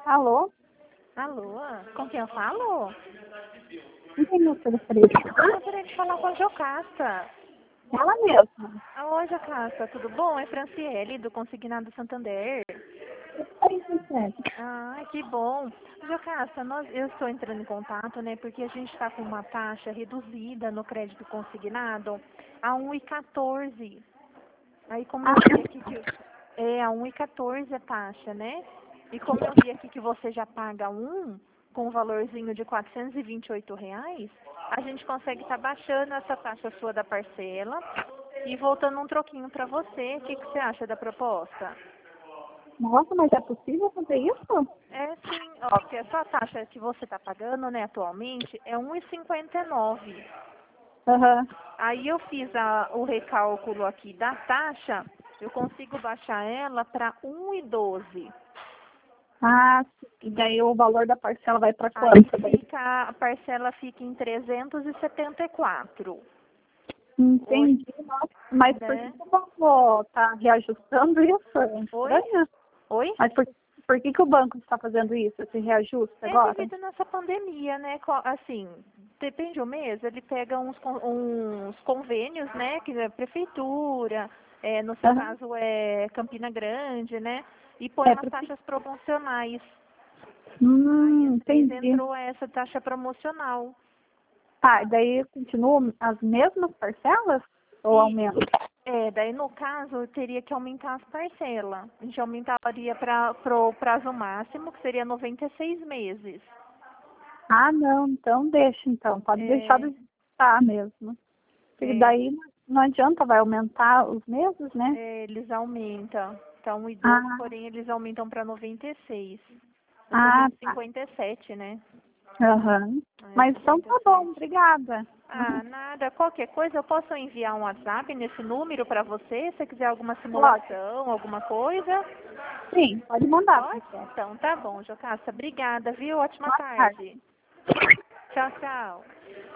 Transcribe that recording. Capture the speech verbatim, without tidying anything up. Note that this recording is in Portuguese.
Alô? Alô? Com quem eu falo? Não tem meu telefone. Eu gostaria de falar com a Jocasta. Ela mesma. Alô, Jocasta, tudo bom? É Franciele, do Consignado Santander. Oi, Franciele. Ah, que bom. Jocasta, nós, eu estou entrando em contato, né, porque a gente está com uma taxa reduzida no crédito consignado a um e quatorze. Aí como Ah, eu vi aqui que é a um e quatorze a taxa, né? E como eu vi aqui que você já paga um com um valorzinho de quatrocentos e vinte e oito reais, a gente consegue estar baixando essa taxa sua da parcela e voltando um troquinho para você. O que, que você acha da proposta? nossa, mas é possível fazer isso? É sim, ó, porque essa taxa que você está pagando, né, atualmente, é um e cinquenta e nove. Aham. Aí eu fiz a, o recálculo aqui da taxa, eu consigo baixar ela para um e doze. Ah, e daí o valor da parcela vai para Aí quanto? Daí? fica, a parcela fica em trezentos e setenta e quatro. Oi, Entendi. Nossa, mas por que né? que o banco está reajustando isso? É Oi? estranho. Oi? Mas por, por que que o banco está fazendo isso, esse reajuste É agora? devido nessa pandemia, né? Co- Assim, depende do mês, ele pega uns, con- uns convênios, né? Que é prefeitura, é, no seu Aham. caso é Campina Grande, né? E põe É, umas porque... taxas promocionais. Aí Hum, esse mês entendi. entrou essa taxa promocional. Tá, e daí continuam as mesmas parcelas ou E aumenta? é, daí no caso eu teria que aumentar as parcelas. A gente aumentaria para o prazo máximo, que seria noventa e seis meses. Ah, não, então deixa então, pode deixar do É, jeito que tá mesmo. Porque é, daí não adianta, vai aumentar os meses, né? é, eles aumentam. Então, um e doze, Ah, porém, eles aumentam para noventa e seis. Eu tô ah, vendo tá. cinquenta e sete, né? Aham. É, Mas então tá bom, cinquenta e sete. obrigada. Ah, nada. Qualquer coisa, eu posso enviar um WhatsApp nesse número para você, se você quiser alguma Pode. simulação, alguma coisa. Sim, pode mandar, Pode? Franciele. Então, tá bom, Jocasta. Obrigada, viu? Ótima Boa tarde. tarde. Tchau, tchau.